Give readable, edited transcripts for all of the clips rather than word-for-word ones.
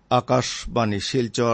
আকাশবাণী শিলচর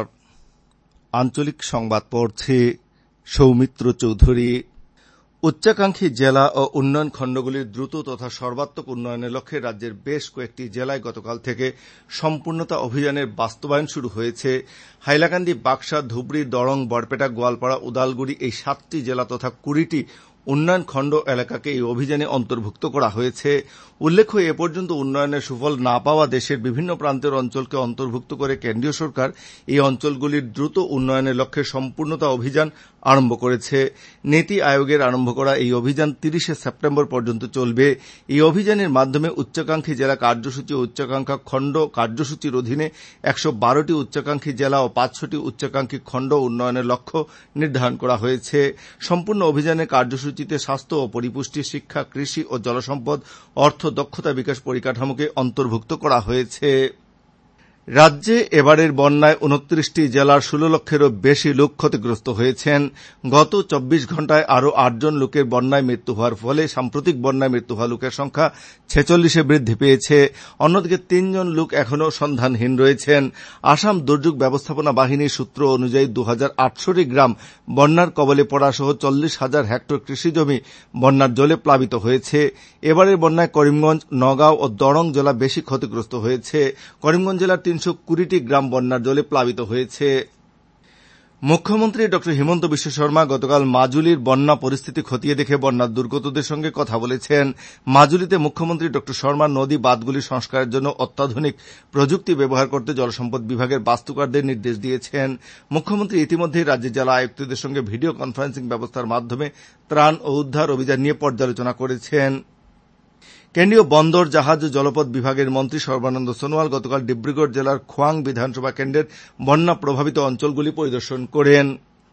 আঞ্চলিক সংবাদ পড়ছে সৌমিত্র চৌধুরী। উচ্চাকাঙ্ক্ষী জেলা ও উন্নয়ন খণ্ডগুলির দ্রুত তথা সর্বাত্মক উন্নয়নের লক্ষ্যে রাজ্যের বেশ কয়েকটি জেলায় গতকাল থেকে সম্পূর্ণতা অভিযানের বাস্তবায়ন শুরু হয়েছে। হাইলাকান্দি, বাক্সা, ধুবড়ী, দরং, বরপেটা, গোয়ালপাড়া, উদালগুড়ি এই 7টি জেলা তথা 20টি উন্নয়ন খণ্ড এলাকাকে এই অভিযানে অন্তর্ভুক্ত করা হয়েছে। উল্লেখ্য, এ পর্যন্ত উন্নয়নের সুফল না পাওয়া দেশের বিভিন্ন প্রান্তের অঞ্চলকে অন্তর্ভুক্ত করে কেন্দ্রীয় সরকার এই অঞ্চলগুলির দ্রুত উন্নয়নের লক্ষ্যে সম্পূর্ণতা অভিযান আরম্ভ করেছে। নীতি আয়োগের আরম্ভ করা এই অভিযান 30শে সেপ্টেম্বর পর্যন্ত চলবে। এই অভিযানের মাধ্যমে উচ্চাকাঙ্ক্ষী জেলা কার্যসূচি ও উচ্চাকাঙ্ক্ষা খণ্ড কার্যসূচির অধীনে 112টি উচ্চাকাঙ্ক্ষী জেলা ও 500টি উচ্চাকাঙ্ক্ষী খণ্ড উন্নয়নের লক্ষ্য নির্ধারণ করা হয়েছে। সম্পূর্ণ অভিযানের কার্যসূচিতে স্বাস্থ্য ও পরিপুষ্টি, শিক্ষা, কৃষি ও জলসম্পদ, অর্থ, দক্ষতা বিকাশ পরিকাঠামোকে অন্তর্ভুক্ত করা হয়েছে। রাজ্যে এবারের বন্যায় 29টি জেলার 16 লক্ষেরও বেশি লোক ক্ষতিগ্রস্ত হয়েছেন। গত 24 ঘণ্টায় আরও 8 জন লোকের বন্যায় মৃত্যু হওয়ার ফলে সাম্প্রতিক বন্যায় মৃত্যু হওয়া লোকের সংখ্যা 46-এ বৃদ্ধি পেয়েছে। অন্যদিকে 3 জন লোক এখনও সন্ধানহীন রয়েছেন। আসাম দুর্যোগ ব্যবস্থাপনা বাহিনীর সূত্র অনুযায়ী 2800টি গ্রাম বন্যার কবলে পড়া সহ 40,000 হেক্টর কৃষিজমি বন্যার জলে প্লাবিত হয়েছে। এবারের বন্যায় করিমগঞ্জ, নগাঁও ও দরং জেলা বেশি ক্ষতিগ্রস্ত হয়েছে। করিমগঞ্জ জেলার 320টি গ্রাম বন্যার জলে প্লাবিত হয়েছে। মুখ্যমন্ত্রী ড হিমন্ত বিশ্ব শর্মা গতকাল মাজুলির বন্যা পরিস্থিতি খতিয়ে দেখে বন্যার দুর্গতদের সঙ্গে কথা বলেছেন। মাজুলিতে মুখ্যমন্ত্রী ড শর্মা নদী বাঁধগুলি সংস্কারের জন্য অত্যাধুনিক প্রযুক্তি ব্যবহার করতে জলসম্পদ বিভাগের বাস্তুকারদের নির্দেশ দিয়েছেন। মুখ্যমন্ত্রী ইতিমধ্যেই রাজ্যের জেলা আয়ুক্তদের সঙ্গে ভিডিও কনফারেন্সিং ব্যবস্থার মাধ্যমে ত্রাণ ও উদ্ধার অভিযান নিয়ে পর্যালোচনা করেছেন। কেন্দ্রীয় বন্দর, জাহাজ ও জলপথ বিভাগের মন্ত্রী সর্বানন্দ সোনোয়াল গতকাল ডিব্রুগড় জেলার খোয়াং বিধানসভা কেন্দ্রের বন্যা প্রভাবিত অঞ্চলগুলি পরিদর্শন করেন।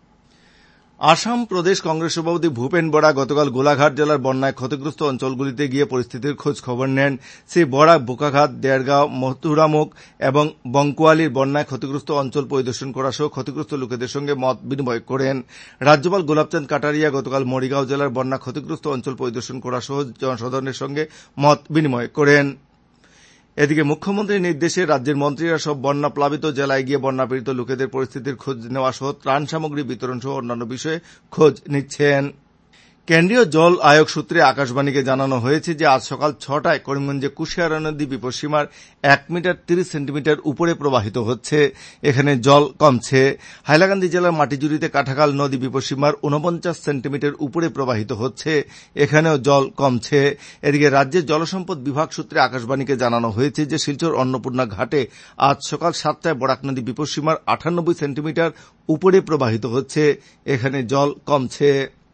আসাম প্রদেশ কংগ্রেস সভাপতি ভূপেন বরা গতকাল গোলাঘাট জেলার বন্যায় ক্ষতিগ্রস্ত অঞ্চলগুলিতে গিয়ে পরিস্থিতির খোঁজ খবর নেন। শ্রী বরা বোকাঘাট, দেড়গাঁও, মথুরামুখ এবং বঙ্কুয়ালির বন্যায় ক্ষতিগ্রস্ত অঞ্চল পরিদর্শন করা সহ ক্ষতিগ্রস্ত লোকেদের সঙ্গে মত বিনিময় করেন। রাজ্যপাল গোলাপচাঁদ কাটারিয়া গতকাল মরিগাঁও জেলার বন্যা ক্ষতিগ্রস্ত অঞ্চল পরিদর্শন করা সহ জনসাধারণের সঙ্গে মত বিনিময় করেন। এদিকে মুখ্যমন্ত্রীর নির্দেশে রাজ্যের মন্ত্রীরা সব বন্যা প্লাবিত জেলায় গিয়ে বন্যাপীড়িত লোকেদের পরিস্থিতির খোঁজ নেওয়া সহ ত্রাণ সামগ্রী বিতরণ সহ অন্যান্য বিষয়ে খোঁজ নিচ্ছেন। কেন্দ্রীয় জল আয়োগ সূত্রে আকাশবাণীকে জানানো হয়েছে যে আজ সকাল 6টায় করিমগঞ্জে কুশিয়ারা নদী বিপদসীমার 1 মিটার 30 সেন্টিমিটার উপরে প্রবাহিত হচ্ছে। এখানে জল কমছে। হাইলাকান্দি জেলার মাটিজুড়িতে কাঠাখাল নদী বিপদসীমার 49 সেন্টিমিটার উপরে প্রবাহিত হচ্ছে। এখানেও জল কমছে। এদিকে রাজ্যের জলসম্পদ বিভাগ সূত্রে আকাশবাণীকে জানানো হয়েছে যে শিলচর অন্নপূর্ণা ঘাটে আজ সকাল 7টায় বরাক নদী বিপদসীমার 98 সেন্টিমিটার উপরে প্রবাহিত হচ্ছে। এখানে জল কমছে।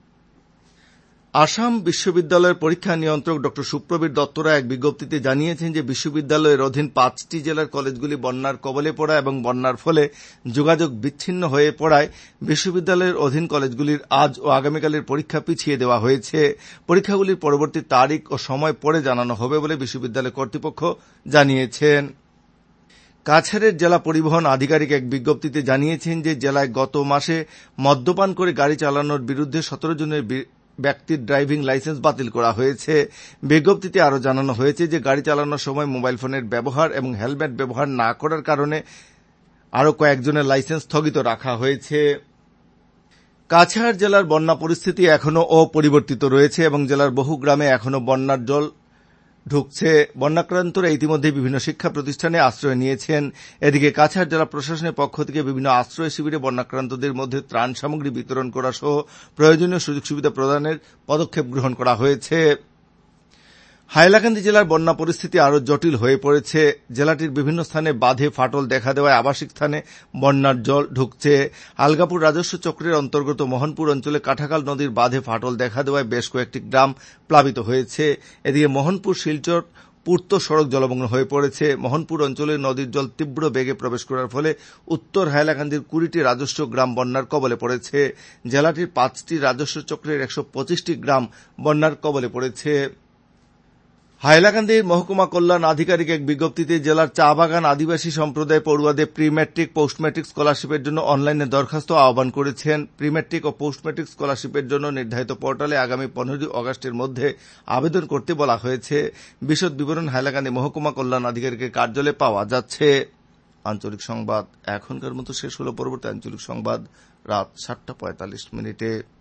আসাম বিশ্ববিদ্যালয়ের পরীক্ষা নিয়ন্ত্রক ড সুপ্রবীর দত্তরা এক বিজ্ঞপ্তিতে জানিয়েছেন যে বিশ্ববিদ্যালয়ের অধীন 5টি জেলার কলেজগুলি বন্যার কবলে পড়া এবং বন্যার ফলে যোগাযোগ বিচ্ছিন্ন হয়ে পড়ায় বিশ্ববিদ্যালয়ের অধীন কলেজগুলির আজ ও আগামীকালের পরীক্ষা পিছিয়ে দেওয়া হয়েছে। পরীক্ষাগুলির পরবর্তী তারিখ ও সময় পরে জানানো হবে বলে বিশ্ববিদ্যালয় কর্তৃপক্ষ জানিয়েছেন। কাছাড়ের জেলা পরিবহন আধিকারিক এক বিজ্ঞপ্তিতে জানিয়েছেন যে জেলায় গত মাসে মদ্যপান করে গাড়ি চালানোর বিরুদ্ধে 17 জনের ব্যক্তির ড্রাইভিং লাইসেন্স বাতিল করা হয়েছে। বিজ্ঞপ্তিতে আরও জানানো হয়েছে যে গাড়ি চালানোর সময় মোবাইল ফোনের ব্যবহার এবং হেলমেট ব্যবহার না করার কারণে আরও কয়েকজনের লাইসেন্স স্থগিত রাখা হয়েছে। কাছাড় জেলার বন্যা পরিস্থিতি এখনও অপরিবর্তিত রয়েছে এবং জেলার বহু গ্রামে এখনও বন্যার জল ঢুকছে। বন্যাক্রান্তরা ইতিমধ্যে বিভিন্ন শিক্ষা প্রতিষ্ঠানে আশ্রয় নিয়েছেন। এদিকে কাছাড় জেলা প্রশাসনের পক্ষ থেকে বিভিন্ন আশ্রয় শিবিরে বন্যাক্রান্তদের মধ্যে ত্রাণ সামগ্রী বিতরণ করা সহ প্রয়োজনীয় সুযোগ সুবিধা প্রদানের পদক্ষেপ গ্রহণ করা হয়েছে। হাইলাকান্দি জেলার বন্যা পরিস্থিতি আরও জটিল হয়ে পড়েছে। জেলাটির বিভিন্ন স্থানে বাঁধে ফাটল দেখা দেওয়ায় আবাসিক স্থানে বন্যার জল ঢুকছে। আলগাপুর রাজস্ব চক্রের অন্তর্গত মোহনপুর অঞ্চলে কাঠাখাল নদীর বাঁধে ফাটল দেখা দেওয়ায় বেশ কয়েকটি গ্রাম প্লাবিত হয়েছে। এদিকে মোহনপুর শিলচর পূর্ত সড়ক জলমগ্ন হয়ে পড়েছে। মোহনপুর অঞ্চলে নদীর জল তীব্র বেগে প্রবেশ করার ফলে উত্তর হাইলাকান্দির 20টি রাজস্ব গ্রাম বন্যার কবলে পড়েছে। জেলাটির 5টি রাজস্ব চক্রের 125টি গ্রাম বন্যার কবলে পড়েছে। হাইলাকান্দির মহকুমা কল্যাণ আধিকারিক এক বিজ্ঞপ্তিতে জেলার চা বাগান আদিবাসী সম্প্রদায় পড়ুয়াদের প্রি ম্যাট্রিক পোস্ট ম্যাট্রিক স্কলারশিপের জন্য অনলাইনে দরখাস্ত আহ্বান করেছেন। প্রি ম্যাট্রিক ও পোস্ট ম্যাট্রিক স্কলারশিপের জন্য নির্ধারিত পোর্টালে আগামী 15 আগস্টের মধ্যে আবেদন করতে বলা হয়েছে। বিশদ বিবরণ হাইলাকান্দি মহকুমা কল্যাণ আধিকারিকের কার্যালয়ে পাওয়া যাচ্ছে। আঞ্চলিক সংবাদ এখনকার মতো শেষ হলো। পরবর্তী আঞ্চলিক সংবাদ রাত 7:45 মিনিটে।